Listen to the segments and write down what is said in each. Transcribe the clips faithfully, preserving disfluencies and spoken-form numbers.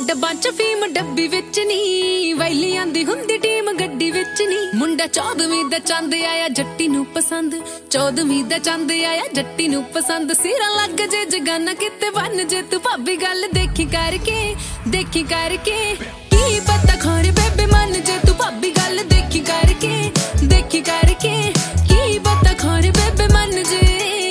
ਡੱਬਾਂ ਚ ਫੀਮ ਡੱਬੀ ਵਿੱਚ ਨੀ, ਵੈਲੀ ਆਂਦੀ ਹੁੰਦੀ ਟੀਮ ਗੱਡੀ ਵਿੱਚ ਨੀ। ਮੁੰਡਾ ਚੌਦਵੀਂ ਦਾ ਚੰਦ ਆਇਆ ਜੱਟੀ ਨੂੰ ਪਸੰਦ, ਚੌਦਵੀਂ ਦਾ ਚੰਦ ਆਇਆ ਜੱਟੀ ਨੂੰ ਪਸੰਦ। ਸਿਰਾਂ ਲੱਗ ਜੇ ਜਗਾਨਾ ਕਿਤੇ ਬਣ ਜੇ ਤੂੰ ਭਾਬੀ, ਗੱਲ ਦੇਖੀ ਕਰਕੇ ਦੇਖੀ ਕਰਕੇ। ਕੀ ਪਤਾ ਖੋਰੇ ਬੇਬੇ ਮੰਨ ਜੇ ਤੂੰ ਭਾਬੀ, ਗੱਲ ਦੇਖੀ ਕਰਕੇ ਦੇਖੀ ਕਰਕੇ। ਕੀ ਪਤਾ ਖੋਰੇ ਬੇਬੇ ਮੰਨ ਜੇ।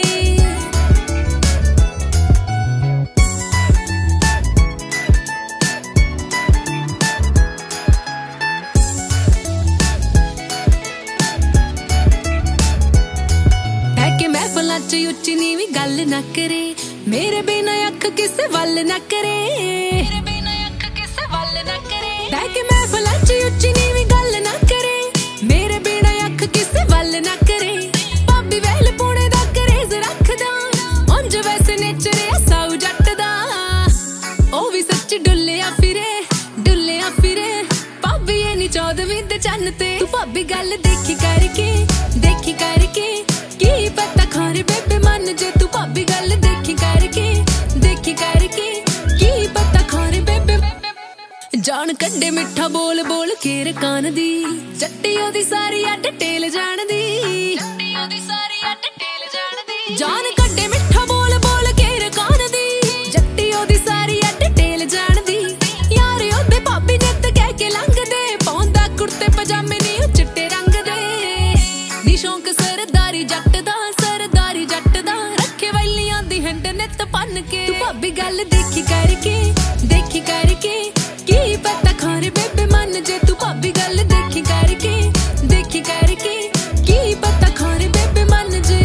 ਚ ਉੱਚੀ ਨੀਵੀਂ ਗੱਲ ਨਾ ਕਰੇ, ਮੇਰੇ ਬਿਨਾ ਅੱਖ ਕਿਸੇ ਵੱਲ ਨਾ ਕਰੇ, ਮੇਰੇ ਬਿਨਾ ਅੱਖ ਕਿਸੇ ਵੱਲ ਨਾ ਕਰੇ। ਬਹਿ ਕੇ ਮਹਿਫਲਾਂ ਚ ਉੱਚੀ ਨੀਵੀਂ ਗੱਲ ਨਾ ਕਰੇ, ਮੇਰੇ ਬਿਨਾ ਅੱਖ ਕਿਸੇ ਵੱਲ ਨਾ ਕਰੇ। ਭਾਬੀ ਵਹਿਲ ਪੁਣੇ ਦਾ ਕਰੇਜ਼ ਰੱਖਦਾ, ਉਂਝ ਵੈਸੇ ਨੇਚਰ ਸਾਊ ਜੱਟ ਦਾ। ਉਹ ਵੀ ਸੱਚ ਡੁੱਲਿਆ ਫਿਰੇ ਡੁੱਲਿਆ ਫਿਰੇ, ਭਾਬੀ ਇਹ ਨੀ ਚੌਦਵੀਂ ਦੇ ਚੰਨ ਤੇ। ਤੂੰ ਭਾਬੀ ਗੱਲ ਦੇਖੀ ਕਰਕੇ ਦੇਖੀ ਕਰਕੇ। ਕੀ ਪਤਾ ਖੋਰੇ ਬੇਬੇ ਮੰਨ ਜੇ ਤੂੰ ਭਾਬੀ, ਗੱਲ ਦੇਖੀ ਕਰਕੇ ਦੇਖੀ ਕਰਕੇ। ਕੀ ਪਤਾ ਖੋਰੇ ਬੇਬੇ ਜਾਣ ਕੱਢੇ ਮਿੱਠਾ ਬੋਲ ਬੋਲ ਕੇ ਰਕਾਨ ਦੀ, ਜੱਟੀ ਉਹਦੀ ਸਾਰੀ ਆ ਡਿਟੇਲ ਜਾਣਦੀ, ਜੱਟੀ ਉਹਦੀ ਸਾਰੀ ਆ ਡਿਟੇਲ ਜਾਣਦੀ। ਜਾਣ ਕੱਢੇ ਮਿੱਠਾ ਬੋਲ ਬੋਲ ਕੇ ਰਕਾਨ ਦੀ, ਜੱਟੀ ਉਹਦੀ ਸਾਰੀ ਆ ਡਿਟੇਲ ਜਾਣਦੀ। ਯਾਰ ਉਹਦੇ ਭਾਬੀ ਨਿੱਤ ਕਹਿ ਕੇ ਲੰਘਦੇ, ਪਾਉਂਦਾ ਕੁੜਤੇ ਪਜਾਮੇ ਨੀ ਉਹ ਚਿੱਟੇ ਰੰਗ ਦੇ। ਨੀ ਸ਼ੌਂਕ ਸਰਦਾਰੀ ਜੱਟ ਦਾ ਸਰਦਾਰੀ ਜੱਟ ਦਾ, ਰੱਖੇ ਵੈਲੀਆਂ ਦੀ ਹਿੰਡ ਨਿੱਤ ਭੰਨ ਕੇ। ਤੂੰ ਭਾਬੀ ਗੱਲ ਦੇਖੀ ਕਰਕੇ ਦੇਖੀ ਕਰਕੇ। ਕੀ ਪਤਾ ਖੋਰੇ ਬੇਬੇ ਮੰਨ ਜੇ ਤੂੰ ਭਾਬੀ, ਗੱਲ ਦੇਖੀ ਕਰਕੇ ਦੇਖੀ ਕਰਕੇ। ਕੀ ਪਤਾ ਖੋਰੇ ਬੇਬੇ ਮੰਨ ਜੇ।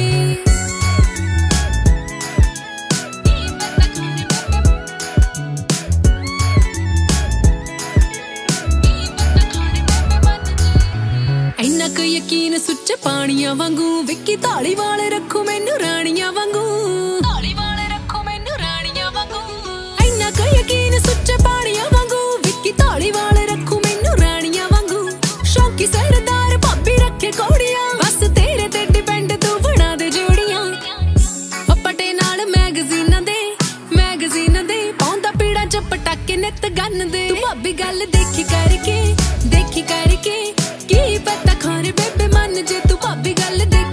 ਇੰਨਾ ਕੁ ਯਕੀਨ ਸੁੱਚੇ ਪਾਣੀਆਂ ਵਾਂਗੂ, ਵਿੱਕੀ ਧਾਲੀਵਾਲ ਰੱਖੂ ਮੈਨੂੰ ਰਾਣੀਆਂ ਵਾਂਗੂ, ਧਾਲੀਵਾਲ ਰੱਖੂ ਮੈਨੂੰ ਰਾਣੀਆਂ ਵਾਂਗੂ। ਇੰਨਾ ਕੁ ਯਕੀਨ ਸੁੱਚੇ ਪਾਣੀਆਂ ਵਾਂਗੂ, ਵਿੱਕੀ ਧਾਲੀਵਾਲ ਰੱਖੂ ਮੈਨੂੰ ਰਾਣੀਆਂ ਵਾਂਗੂ। ਸ਼ੌਂਕੀ ਸਰਦਾਰ ਭਾਬੀ ਰੱਖੇ ਕੌੜੀਆਂ, ਬਸ ਤੇਰੇ ਤੇ ਡਿਪੈਂਡ ਤੂੰ ਬਣਾ ਦੇ ਜੋੜੀਆਂ। ਪੱਟੇ ਨਾਲ ਮੈਗਜ਼ੀਨਾਂ ਦੇ ਮੈਗਜ਼ੀਨਾਂ ਦੇ, ਪਾਉਂਦਾ ਪੀੜਾਂ ਚ ਪਟਾਕੇ ਨਿੱਤ ਗੰਨ ਦੇ। ਤੂੰ ਭਾਬੀ ਗੱਲ ਦੇਖੀ ਕਰਕੇ ਦੇਖੀ ਕਰਕੇ। ਕੀ ਪਤਾ ਖੋਰੇ ਬੇਬੇ ਮੰਨ ਜੇ ਤੂੰ ਭਾਬੀ, ਗੱਲ ਦੇ